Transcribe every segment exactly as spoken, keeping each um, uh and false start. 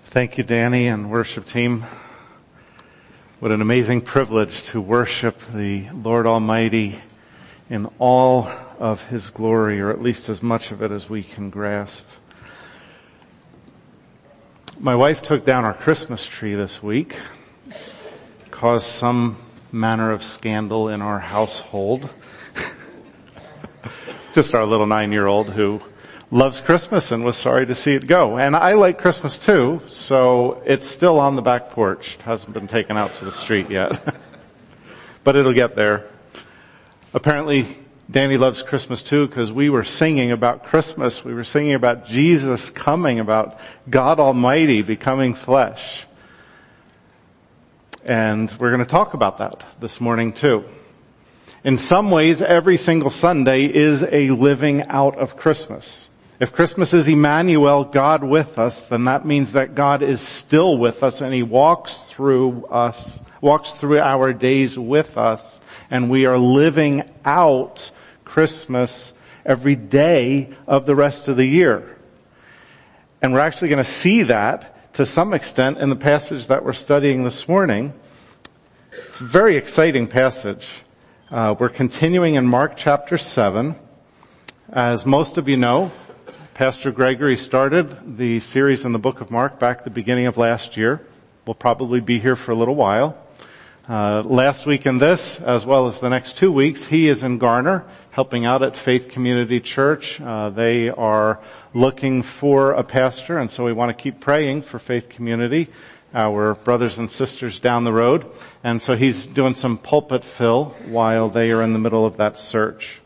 Thank you, Danny and worship team. What an amazing privilege to worship the Lord Almighty in all of His glory, or at least as much of it as we can grasp. My wife took down our Christmas tree this week, caused some manner of scandal in our household. Just our little nine-year-old who loves Christmas and was sorry to see it go. And I like Christmas too, so it's still on the back porch. It hasn't been taken out to the street yet. But it'll get there. Apparently, Danny loves Christmas too because we were singing about Christmas. We were singing about Jesus coming, about God Almighty becoming flesh. And we're going to talk about that this morning too. In some ways, every single Sunday is a living out of Christmas. If Christmas is Emmanuel, God with us, then that means that God is still with us and He walks through us, walks through our days with us, and we are living out Christmas every day of the rest of the year. And we're actually going to see that to some extent in the passage that we're studying this morning. It's a very exciting passage. Uh, we're continuing in Mark chapter seven. As most of you know, Pastor Gregory started the series in the book of Mark back at the beginning of last year. We'll probably be here for a little while. Uh, last week in this, as well as the next two weeks, he is in Garner, helping out at Faith Community Church. Uh, they are looking for a pastor, and so we want to keep praying for Faith Community, our brothers and sisters down the road. And so he's doing some pulpit fill while they are in the middle of that search.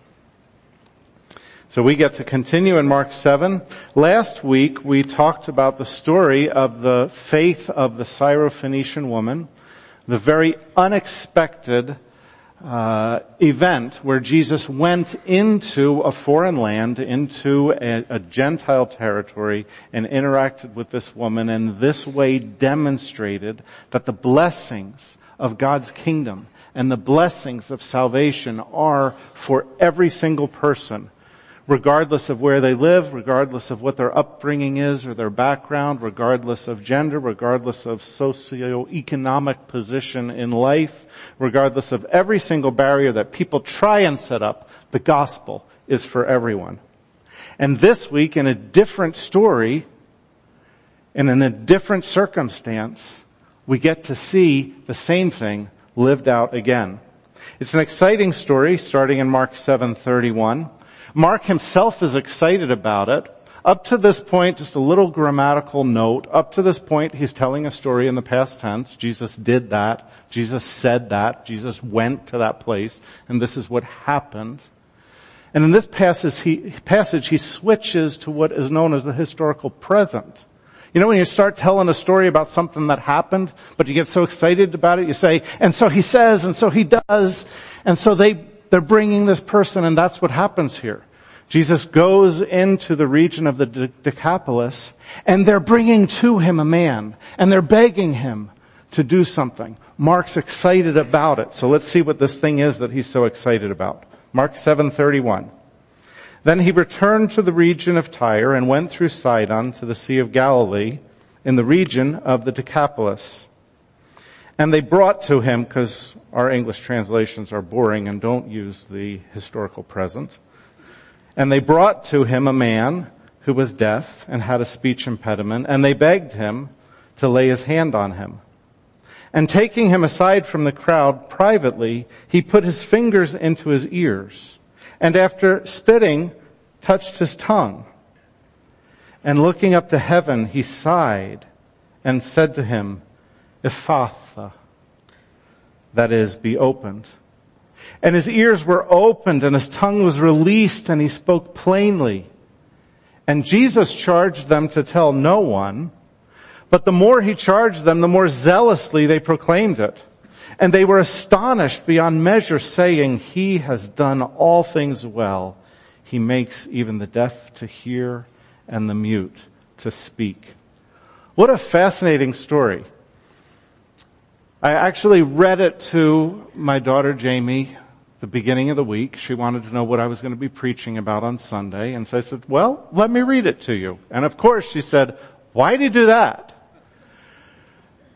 So we get to continue in Mark seven. Last week we talked about the story of the faith of the Syrophoenician woman, the very unexpected uh, event where Jesus went into a foreign land, into a, a Gentile territory, and interacted with this woman, and this way demonstrated that the blessings of God's kingdom and the blessings of salvation are for every single person, regardless of where they live, regardless of what their upbringing is or their background, regardless of gender, regardless of socioeconomic position in life, regardless of every single barrier that people try and set up, the gospel is for everyone. And this week, in a different story, and in a different circumstance, we get to see the same thing lived out again. It's an exciting story starting in Mark seven thirty-one. Mark himself is excited about it. Up to this point, just a little grammatical note, up to this point he's telling a story in the past tense. Jesus did that. Jesus said that. Jesus went to that place. And this is what happened. And in this passage he, passage, he switches to what is known as the historical present. You know, when you start telling a story about something that happened, but you get so excited about it, you say, and so he says, and so he does, and so they They're bringing this person, and that's what happens here. Jesus goes into the region of the Decapolis, and they're bringing to him a man, and they're begging him to do something. Mark's excited about it. So let's see what this thing is that he's so excited about. Mark seven thirty-one. Then he returned to the region of Tyre and went through Sidon to the Sea of Galilee in the region of the Decapolis. And they brought to him, because our English translations are boring and don't use the historical present. And they brought to him a man who was deaf and had a speech impediment, and they begged him to lay his hand on him. And taking him aside from the crowd privately, he put his fingers into his ears, and after spitting, touched his tongue. And looking up to heaven, he sighed and said to him, Ephphatha, that is, be opened. And his ears were opened and his tongue was released and he spoke plainly. And Jesus charged them to tell no one, but the more he charged them, the more zealously they proclaimed it. And they were astonished beyond measure, saying, He has done all things well. He makes even the deaf to hear and the mute to speak. What a fascinating story. I actually read it to my daughter Jamie the beginning of the week. She wanted to know what I was going to be preaching about on Sunday. And so I said, well, let me read it to you. And of course she said, why do you do that?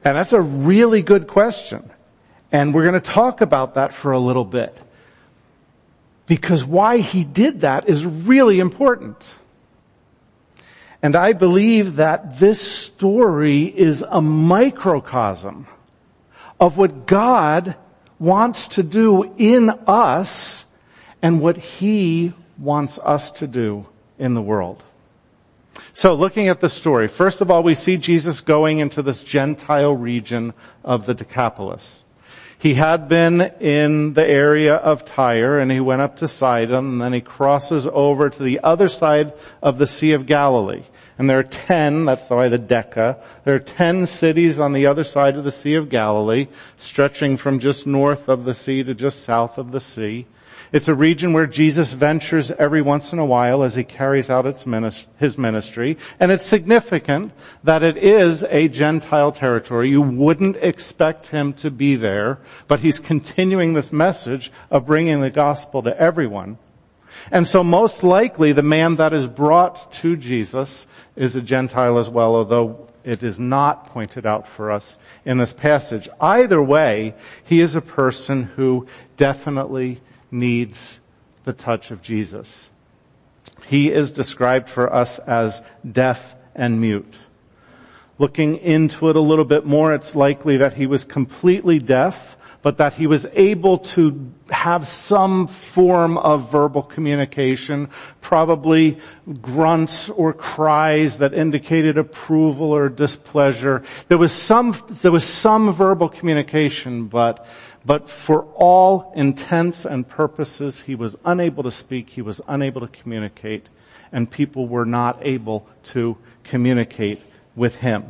And that's a really good question. And we're going to talk about that for a little bit. Because why he did that is really important. And I believe that this story is a microcosm of what God wants to do in us and what he wants us to do in the world. So looking at the story, first of all, we see Jesus going into this Gentile region of the Decapolis. He had been in the area of Tyre, and he went up to Sidon, and then he crosses over to the other side of the Sea of Galilee. And there are ten, that's why the Deca, there are ten cities on the other side of the Sea of Galilee, stretching from just north of the sea to just south of the sea. It's a region where Jesus ventures every once in a while as he carries out its minis- his ministry. And it's significant that it is a Gentile territory. You wouldn't expect him to be there, but he's continuing this message of bringing the gospel to everyone. And so most likely the man that is brought to Jesus is a Gentile as well, although it is not pointed out for us in this passage. Either way, he is a person who definitely needs the touch of Jesus. He is described for us as deaf and mute. Looking into it a little bit more, it's likely that he was completely deaf, but that he was able to have some form of verbal communication, probably grunts or cries that indicated approval or displeasure. There was some, there was some verbal communication, but But for all intents and purposes, he was unable to speak, he was unable to communicate, and people were not able to communicate with him.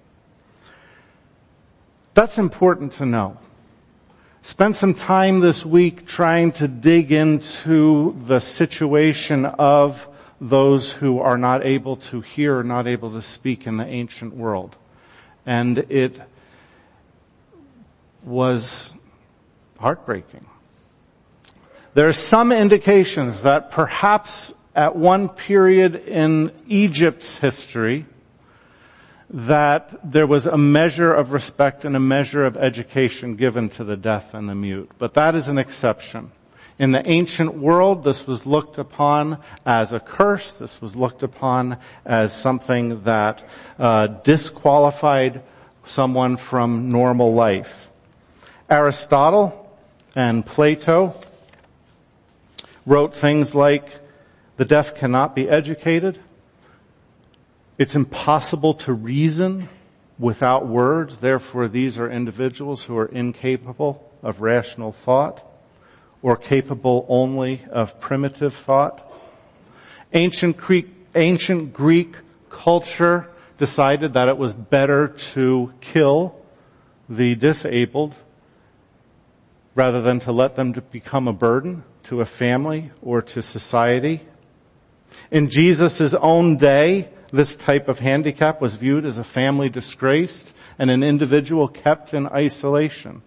That's important to know. Spend some time this week trying to dig into the situation of those who are not able to hear, not able to speak in the ancient world. And it was heartbreaking. There are some indications that perhaps at one period in Egypt's history that there was a measure of respect and a measure of education given to the deaf and the mute. But that is an exception. In the ancient world, this was looked upon as a curse. This was looked upon as something that uh, disqualified someone from normal life. Aristotle and Plato wrote things like, the deaf cannot be educated. It's impossible to reason without words. Therefore, these are individuals who are incapable of rational thought or capable only of primitive thought. Ancient Greek, ancient Greek culture decided that it was better to kill the disabled rather than to let them to become a burden to a family or to society. In Jesus' own day, this type of handicap was viewed as a family disgrace and an individual kept in isolation.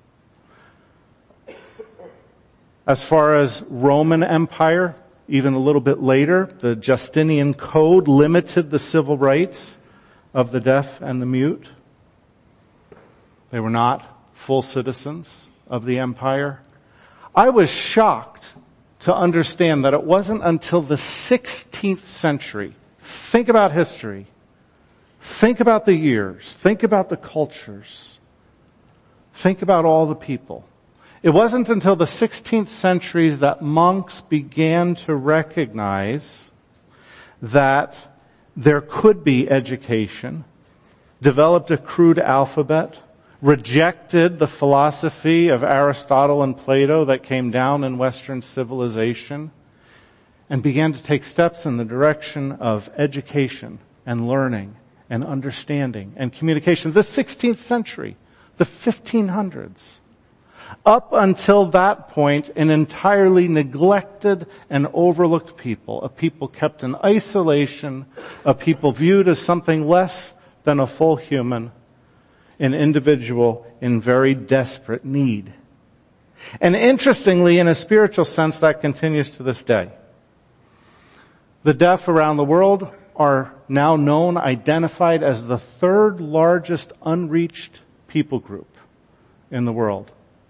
As far as Roman Empire, even a little bit later, the Justinian Code limited the civil rights of the deaf and the mute. They were not full citizens of the empire. I was shocked to understand that it wasn't until the sixteenth century. Think about history. Think about the years. Think about the cultures. Think about all the people. It wasn't until the sixteenth centuries that monks began to recognize that there could be education, developed a crude alphabet, rejected the philosophy of Aristotle and Plato that came down in Western civilization, and began to take steps in the direction of education and learning and understanding and communication. The sixteenth century, the fifteen hundreds. Up until that point, an entirely neglected and overlooked people, a people kept in isolation, a people viewed as something less than a full human, an individual in very desperate need. And interestingly, in a spiritual sense, that continues to this day. The deaf around the world are now known, identified as the third largest unreached people group in the world.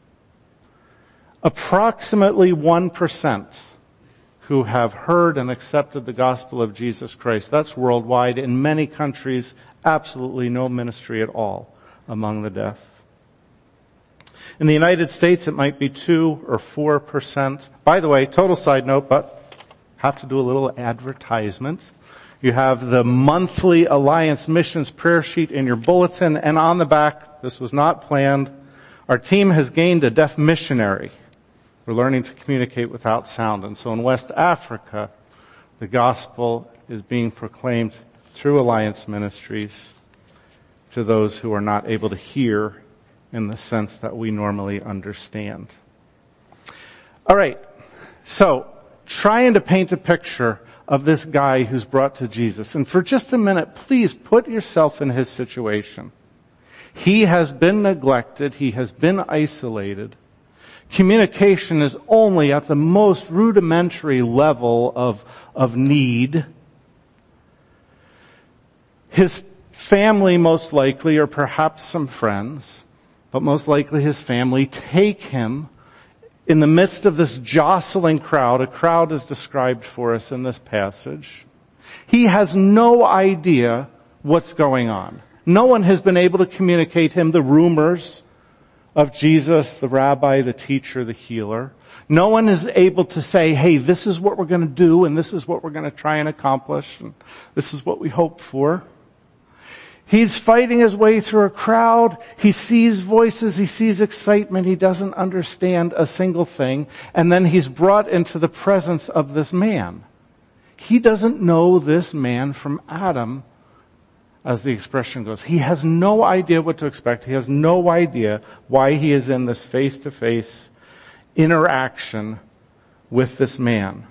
Approximately one percent who have heard and accepted the gospel of Jesus Christ. That's worldwide. In many countries, absolutely no ministry at all among the deaf. In the United States, it might be two or four percent. By the way, total side note, but have to do a little advertisement. You have the monthly Alliance Missions prayer sheet in your bulletin, and on the back, this was not planned, our team has gained a deaf missionary. We're learning to communicate without sound. And so in West Africa, the gospel is being proclaimed through Alliance Ministries to those who are not able to hear in the sense that we normally understand. All right. So, trying to paint a picture of this guy who's brought to Jesus. And for just a minute, please put yourself in his situation. He has been neglected. He has been isolated. Communication is only at the most rudimentary level of, of need. His family, most likely, or perhaps some friends, but most likely his family, take him in the midst of this jostling crowd. A crowd is described for us in this passage. He has no idea what's going on. No one has been able to communicate him the rumors of Jesus, the rabbi, the teacher, the healer. No one is able to say, hey, this is what we're going to do, and this is what we're going to try and accomplish, and this is what we hope for. He's fighting his way through a crowd. He sees voices. He sees excitement. He doesn't understand a single thing. And then he's brought into the presence of this man. He doesn't know this man from Adam, as the expression goes. He has no idea what to expect. He has no idea why he is in this face-to-face interaction with this man.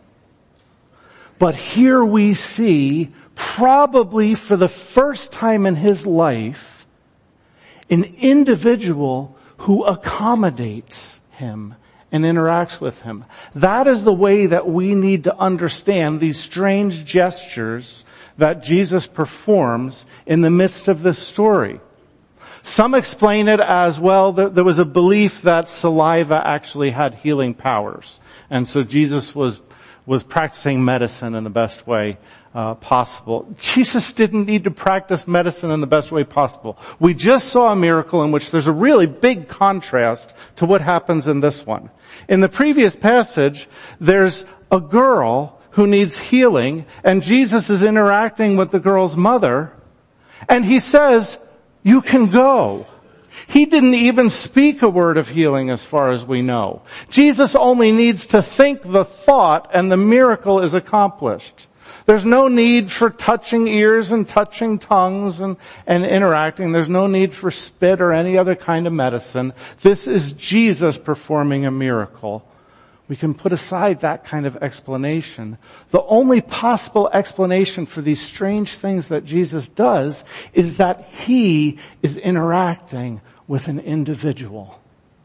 But here we see, probably for the first time in his life, an individual who accommodates him and interacts with him. That is the way that we need to understand these strange gestures that Jesus performs in the midst of this story. Some explain it as, well, there was a belief that saliva actually had healing powers. And so Jesus was was practicing medicine in the best way uh, possible. Jesus didn't need to practice medicine in the best way possible. We just saw a miracle in which there's a really big contrast to what happens in this one. In the previous passage, there's a girl who needs healing, and Jesus is interacting with the girl's mother, and he says, you can go. He didn't even speak a word of healing as far as we know. Jesus only needs to think the thought and the miracle is accomplished. There's no need for touching ears and touching tongues and, and interacting. There's no need for spit or any other kind of medicine. This is Jesus performing a miracle. We can put aside that kind of explanation. The only possible explanation for these strange things that Jesus does is that he is interacting with an individual.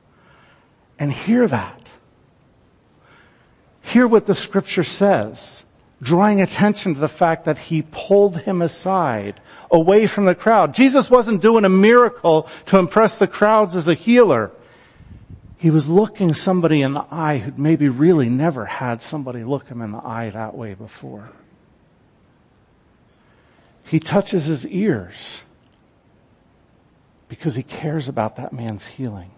And hear that. Hear what the scripture says, drawing attention to the fact that he pulled him aside, away from the crowd. Jesus wasn't doing a miracle to impress the crowds as a healer. He was looking somebody in the eye who'd maybe really never had somebody look him in the eye that way before. He touches his ears because he cares about that man's healing.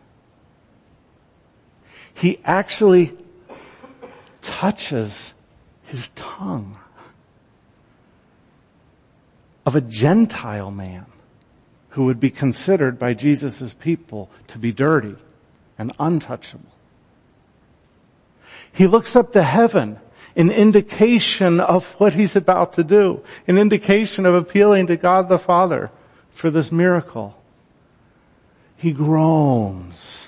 He actually touches his tongue of a Gentile man who would be considered by Jesus' people to be dirty and untouchable. He looks up to heaven, an indication of what he's about to do, an indication of appealing to God the Father for this miracle. He groans,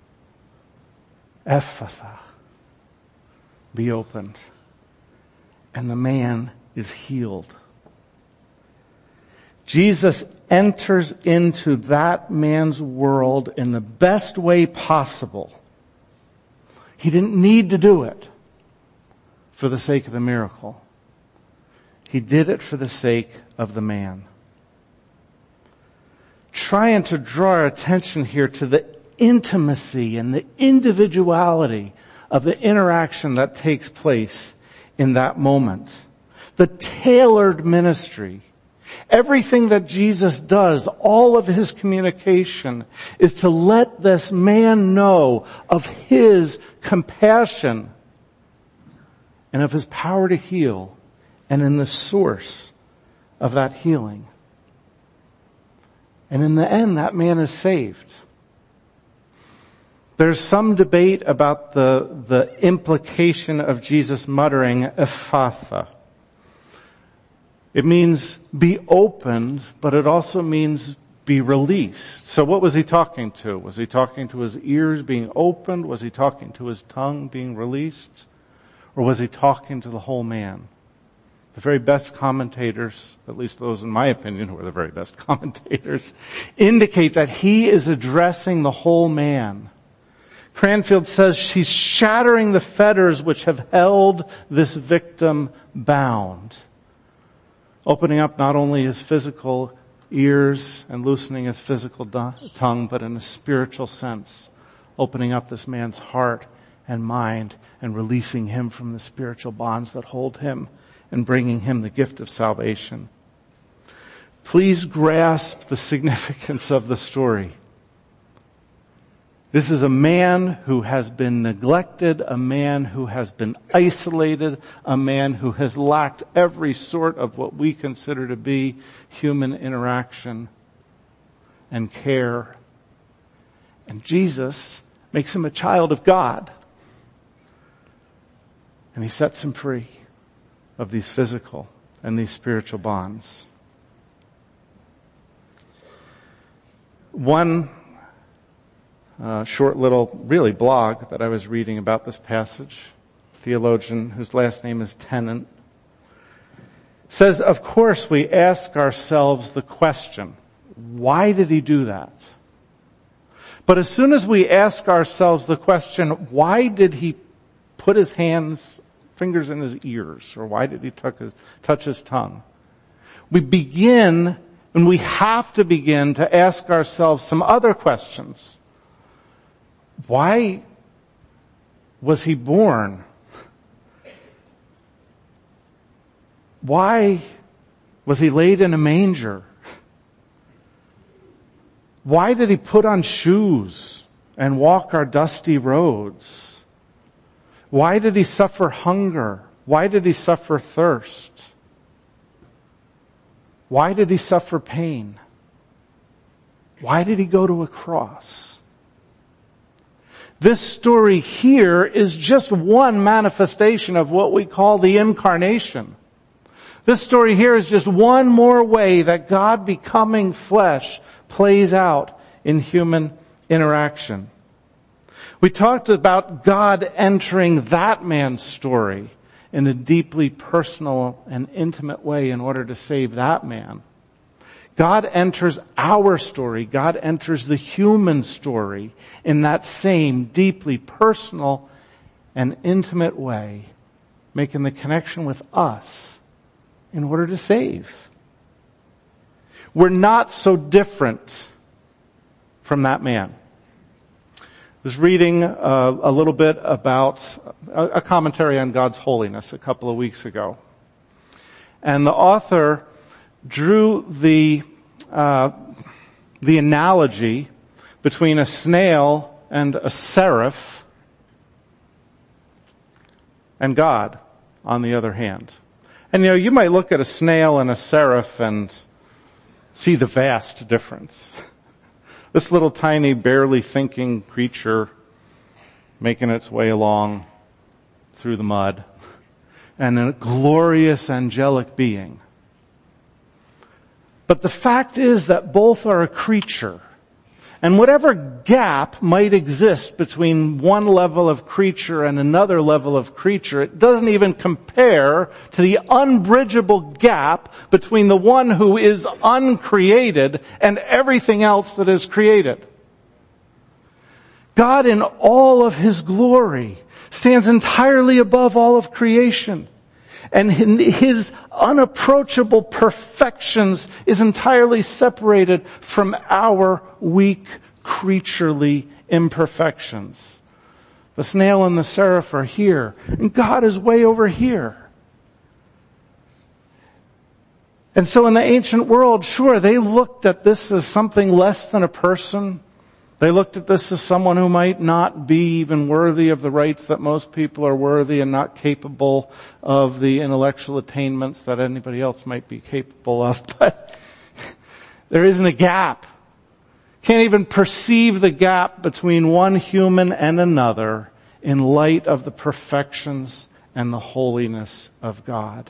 Ephphatha, be opened, and the man is healed. Jesus enters into that man's world in the best way possible. He didn't need to do it for the sake of the miracle. He did it for the sake of the man. Trying to draw our attention here to the intimacy and the individuality of the interaction that takes place in that moment. The tailored ministry. Everything that Jesus does, all of his communication, is to let this man know of his compassion and of his power to heal, and in the source of that healing. And in the end, that man is saved. There's some debate about the, the implication of Jesus muttering, Ephphatha. It means be opened, but it also means be released. So what was he talking to? Was he talking to his ears being opened? Was he talking to his tongue being released? Or was he talking to the whole man? The very best commentators, at least those in my opinion who are the very best commentators, indicate that he is addressing the whole man. Cranfield says she's shattering the fetters which have held this victim bound. Opening up not only his physical ears and loosening his physical tongue, but in a spiritual sense, opening up this man's heart and mind and releasing him from the spiritual bonds that hold him and bringing him the gift of salvation. Please grasp the significance of the story. This is a man who has been neglected, a man who has been isolated, a man who has lacked every sort of what we consider to be human interaction and care. And Jesus makes him a child of God. And he sets him free of these physical and these spiritual bonds. One uh, short little, really blog that I was reading about this passage, theologian whose last name is Tennant, says, of course we ask ourselves the question, why did he do that? But as soon as we ask ourselves the question, why did he put his hands, fingers in his ears, or why did he touch his, touch his tongue? We begin, and we have to begin to ask ourselves some other questions. Why was he born? Why was he laid in a manger? Why did he put on shoes and walk our dusty roads? Why did he suffer hunger? Why did he suffer thirst? Why did he suffer pain? Why did he go to a cross? This story here is just one manifestation of what we call the incarnation. This story here is just one more way that God becoming flesh plays out in human interaction. We talked about God entering that man's story in a deeply personal and intimate way in order to save that man. God enters our story. God enters the human story in that same deeply personal and intimate way, making the connection with us in order to save. We're not so different from that man. I was reading uh, a little bit about a, a commentary on God's holiness a couple of weeks ago. And the author drew the uh, the analogy between a snail and a seraph and God, on the other hand. And you know, you might look at a snail and a seraph and see the vast difference. This little tiny, barely thinking creature making its way along through the mud, and a glorious angelic being. But the fact is that both are a creature. And whatever gap might exist between one level of creature and another level of creature, it doesn't even compare to the unbridgeable gap between the one who is uncreated and everything else that is created. God in all of his glory stands entirely above all of creation. And his unapproachable perfections is entirely separated from our weak, creaturely imperfections. The snail and the seraph are here, and God is way over here. And so in the ancient world, sure, they looked at this as something less than a person. They looked at this as someone who might not be even worthy of the rights that most people are worthy and not capable of the intellectual attainments that anybody else might be capable of. But there isn't a gap. Can't even perceive the gap between one human and another in light of the perfections and the holiness of God.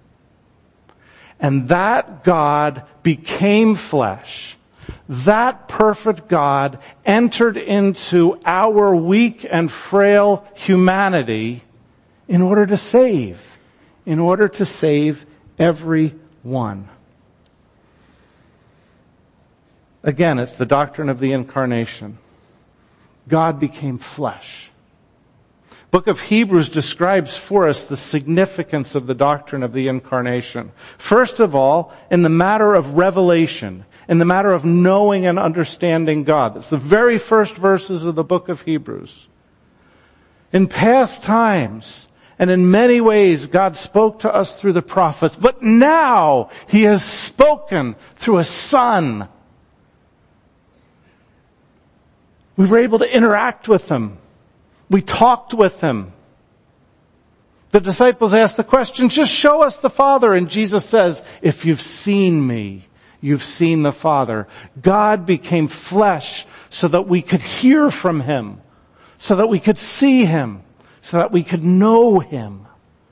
And that God became flesh. That perfect God entered into our weak and frail humanity in order to save, in order to save everyone. Again, it's the doctrine of the incarnation. God became flesh. Book of Hebrews describes for us the significance of the doctrine of the incarnation. First of all, in the matter of revelation, in the matter of knowing and understanding God. That's the very first verses of the book of Hebrews. In past times, and in many ways, God spoke to us through the prophets, but now He has spoken through a Son. We were able to interact with Him. We talked with Him. The disciples asked the question, just show us the Father. And Jesus says, if you've seen me, you've seen the Father. God became flesh so that we could hear from Him, so that we could see Him, so that we could know Him.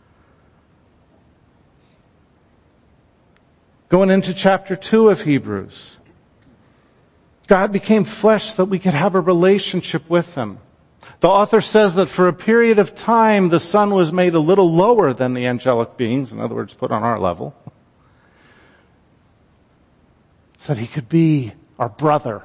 Going into chapter two of Hebrews, God became flesh so that we could have a relationship with Him. The author says that for a period of time, the Son was made a little lower than the angelic beings, in other words, put on our level, so that He could be our brother.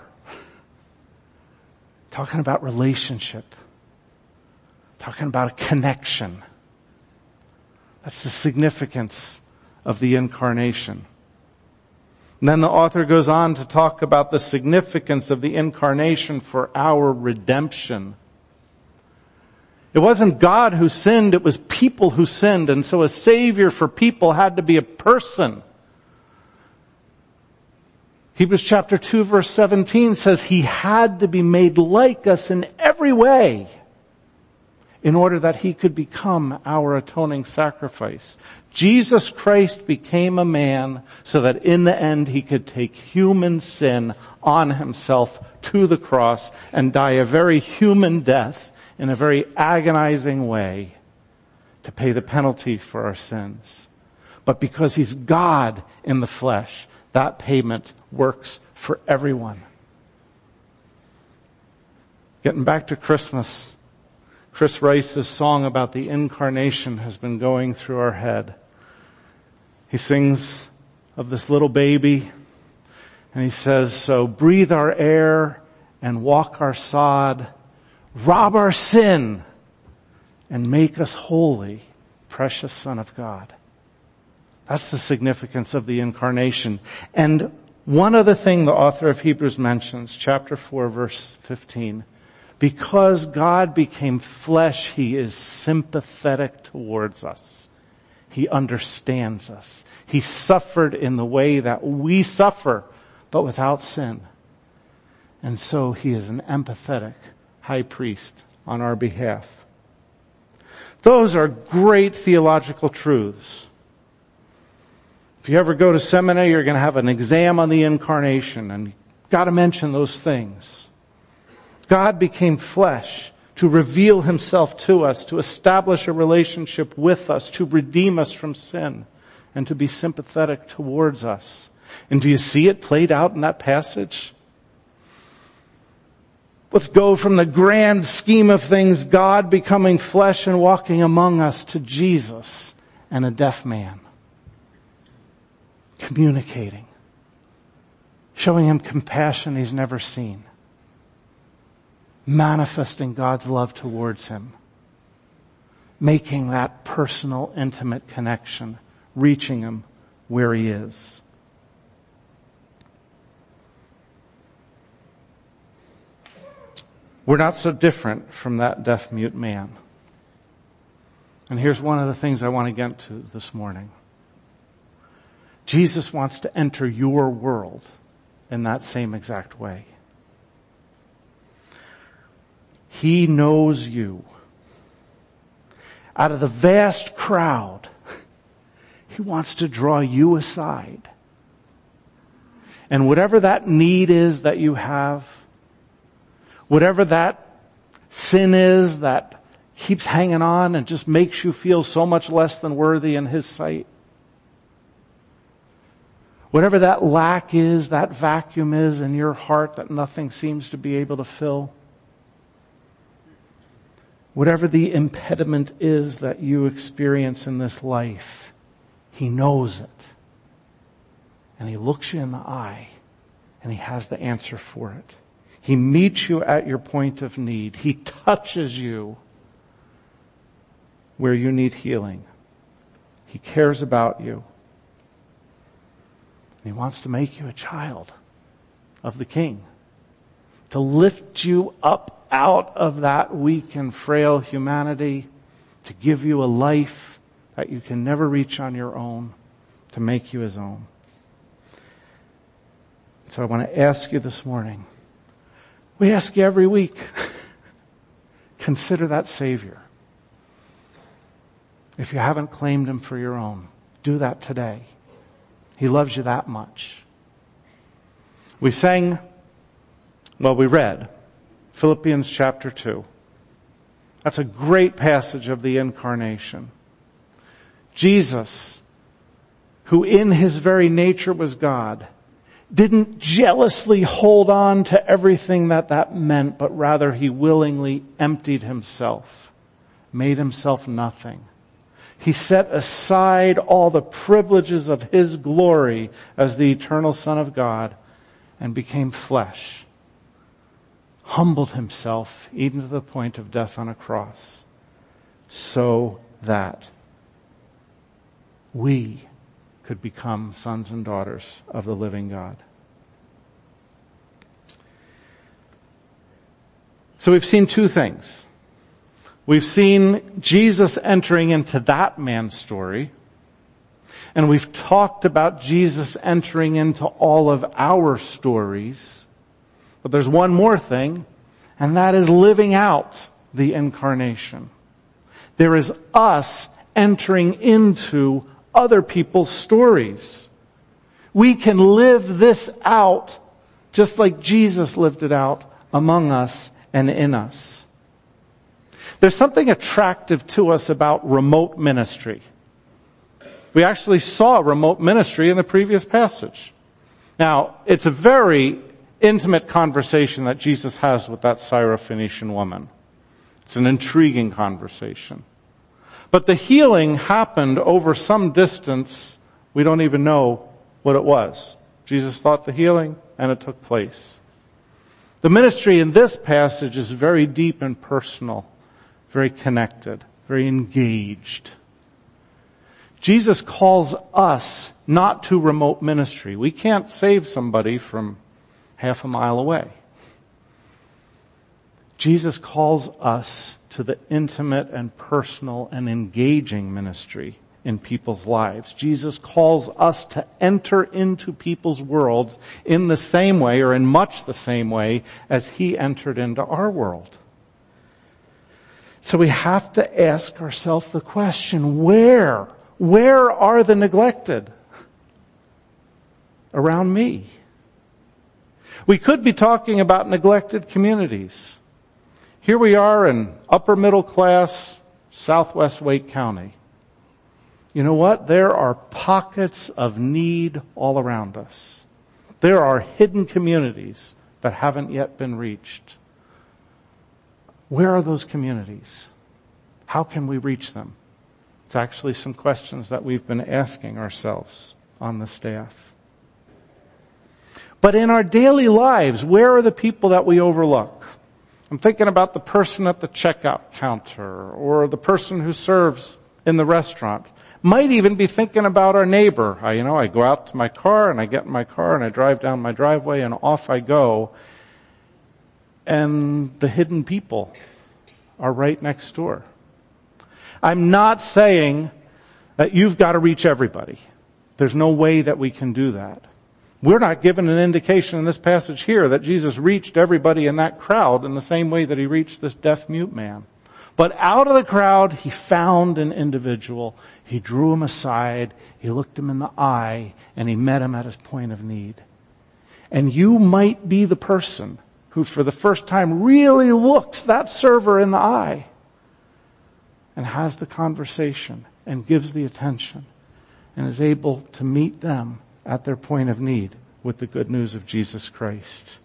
Talking about relationship. Talking about a connection. That's the significance of the incarnation. And then the author goes on to talk about the significance of the incarnation for our redemption. It wasn't God who sinned, it was people who sinned, and so a savior for people had to be a person. Hebrews chapter two verse seventeen says He had to be made like us in every way in order that He could become our atoning sacrifice. Jesus Christ became a man so that in the end He could take human sin on Himself to the cross and die a very human death in a very agonizing way to pay the penalty for our sins. But because He's God in the flesh, that payment works for everyone. Getting back to Christmas, Chris Rice's song about the incarnation has been going through our head. He sings of this little baby, and he says, so breathe our air and walk our sod, rob our sin and make us holy, precious Son of God. That's the significance of the incarnation. And one other thing the author of Hebrews mentions, chapter four, verse fifteen, because God became flesh, He is sympathetic towards us. He understands us. He suffered in the way that we suffer, but without sin. And so He is an empathetic high priest on our behalf. Those are great theological truths. If you ever go to seminary, you're going to have an exam on the incarnation, and you've got to mention those things. God became flesh to reveal Himself to us, to establish a relationship with us, to redeem us from sin, and to be sympathetic towards us. And do you see it played out in that passage? Let's go from the grand scheme of things, God becoming flesh and walking among us, to Jesus and a deaf man. Communicating. Showing him compassion He's never seen. Manifesting God's love towards him. making that personal, intimate connection, reaching him where he is. We're not so different from that deaf-mute man. And here's one of the things I want to get to this morning. Jesus wants to enter your world in that same exact way. He knows you. Out of the vast crowd, he wants to draw you aside. And whatever that need is that you have, whatever that sin is that keeps hanging on and just makes you feel so much less than worthy in his sight, whatever that lack is, that vacuum is in your heart that nothing seems to be able to fill, whatever the impediment is that you experience in this life, he knows it. And he looks you in the eye and he has the answer for it. He meets you at your point of need. He touches you where you need healing. He cares about you. And he wants to make you a child of the King. To lift you up out of that weak and frail humanity. To give you a life that you can never reach on your own. To make you his own. So I want to ask you this morning. We ask you every week, consider that Savior. If you haven't claimed him for your own, do that today. He loves you that much. We sang, well, we read Philippians chapter two. That's a great passage of the incarnation. Jesus, who in his very nature was God, didn't jealously hold on to everything that that meant, but rather he willingly emptied himself, made himself nothing. He set aside all the privileges of his glory as the eternal Son of God and became flesh, humbled himself even to the point of death on a cross, so that we could become sons and daughters of the living God. So we've seen two things. We've seen Jesus entering into that man's story, and we've talked about Jesus entering into all of our stories. But there's one more thing, and that is living out the incarnation. There is us entering into other people's stories. We can live this out just like Jesus lived it out among us and in us. There's something attractive to us about remote ministry. We actually saw remote ministry in the previous passage. Now, it's a very intimate conversation that Jesus has with that Syrophoenician woman. It's an intriguing conversation. But the healing happened over some distance. We don't even know what it was. Jesus thought the healing, and it took place. The ministry in this passage is very deep and personal, very connected, very engaged. Jesus calls us not to remote ministry. We can't save somebody from half a mile away. Jesus calls us to the intimate and personal and engaging ministry in people's lives. Jesus calls us to enter into people's worlds in the same way, or in much the same way, as he entered into our world. So we have to ask ourselves the question, where? Where are the neglected around me? We could be talking about neglected communities. Here we are in upper middle class, southwest Wake County. You know what? There are pockets of need all around us. There are hidden communities that haven't yet been reached. Where are those communities? How can we reach them? It's actually some questions that we've been asking ourselves on the staff. But in our daily lives, where are the people that we overlook? I'm thinking about the person at the checkout counter or the person who serves in the restaurant. Might even be thinking about our neighbor. I, you know, I go out to my car and I get in my car and I drive down my driveway and off I go. And the hidden people are right next door. I'm not saying that you've got to reach everybody. There's no way that we can do that. We're not given an indication in this passage here that Jesus reached everybody in that crowd in the same way that he reached this deaf-mute man. But out of the crowd, he found an individual. He drew him aside. He looked him in the eye, and he met him at his point of need. And you might be the person who for the first time really looks that server in the eye and has the conversation and gives the attention and is able to meet them at their point of need with the good news of Jesus Christ.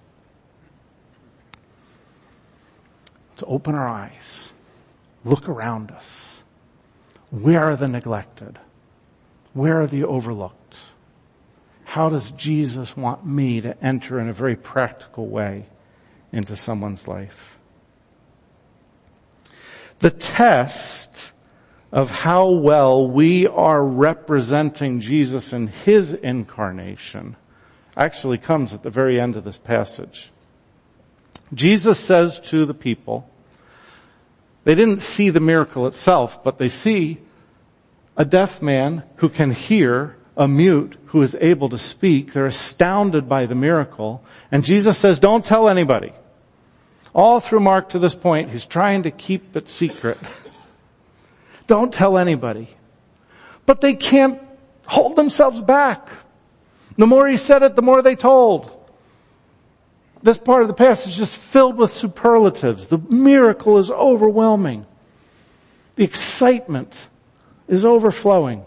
To open our eyes, look around us. Where are the neglected? Where are the overlooked? How does Jesus want me to enter in a very practical way into someone's life? The test of how well we are representing Jesus in his incarnation actually comes at the very end of this passage. Jesus says to the people, they didn't see the miracle itself, but they see a deaf man who can hear, a mute who is able to speak. They're astounded by the miracle. And Jesus says, don't tell anybody. All through Mark to this point, he's trying to keep it secret. Don't tell anybody. But they can't hold themselves back. The more he said it, the more they told. This part of the passage is just filled with superlatives. The miracle is overwhelming. The excitement is overflowing.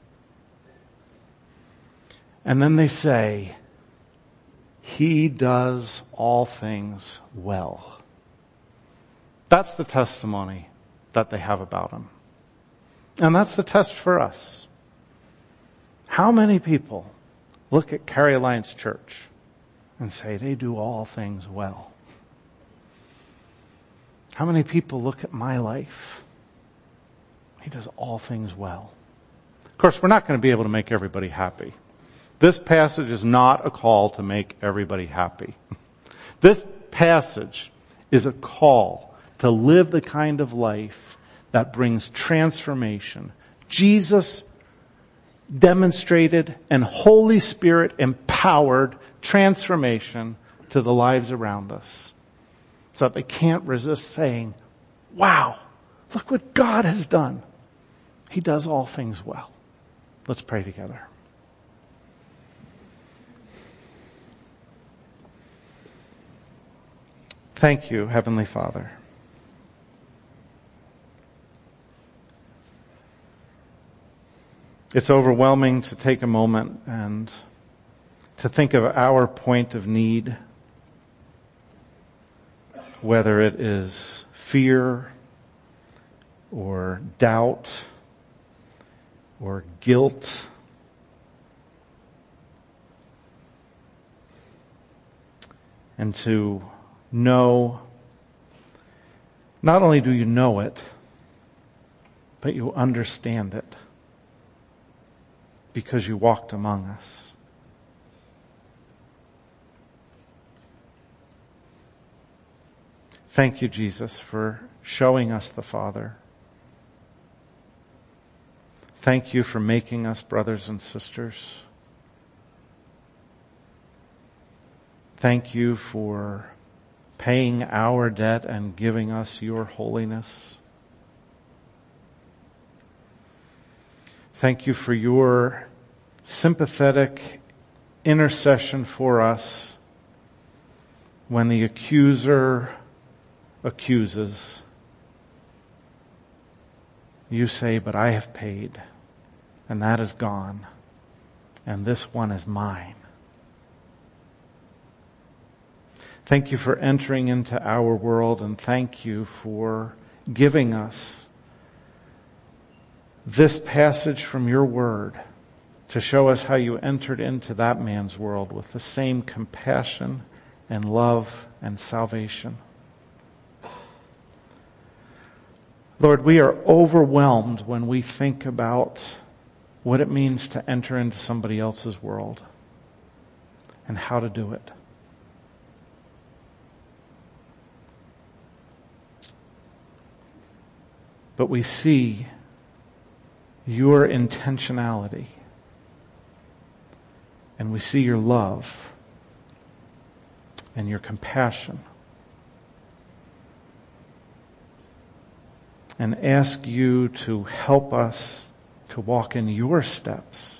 And then they say, he does all things well. That's the testimony that they have about him. And that's the test for us. How many people look at Cary Alliance Church and say they do all things well? How many people look at my life? He does all things well. Of course, we're not going to be able to make everybody happy. This passage is not a call to make everybody happy. This passage is a call to live the kind of life that brings transformation. Jesus demonstrated and Holy Spirit empowered transformation to the lives around us, so that they can't resist saying, wow, look what God has done. He does all things well. Let's pray together. Thank you, Heavenly Father. It's overwhelming to take a moment and to think of our point of need, whether it is fear or doubt or guilt. And to know, not only do you know it, but you understand it because you walked among us. Thank you, Jesus, for showing us the Father. Thank you for making us brothers and sisters. Thank you for paying our debt and giving us your holiness. Thank you for your sympathetic intercession for us when the accuser accuses. You say, but I have paid, and that is gone, and this one is mine. Thank you for entering into our world, and thank you for giving us this passage from your word to show us how you entered into that man's world with the same compassion and love and salvation. Lord, we are overwhelmed when we think about what it means to enter into somebody else's world and how to do it. But we see your intentionality, and we see your love and your compassion, and ask you to help us to walk in your steps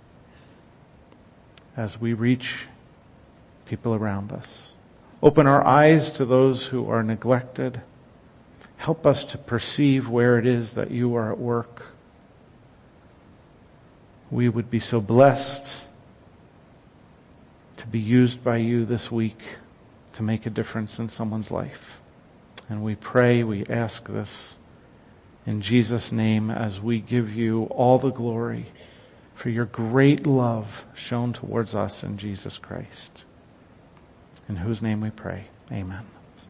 as we reach people around us. Open our eyes to those who are neglected. Help us to perceive where it is that you are at work. We would be so blessed to be used by you this week to make a difference in someone's life. And we pray, we ask this in Jesus' name as we give you all the glory for your great love shown towards us in Jesus Christ. In whose name we pray. Amen.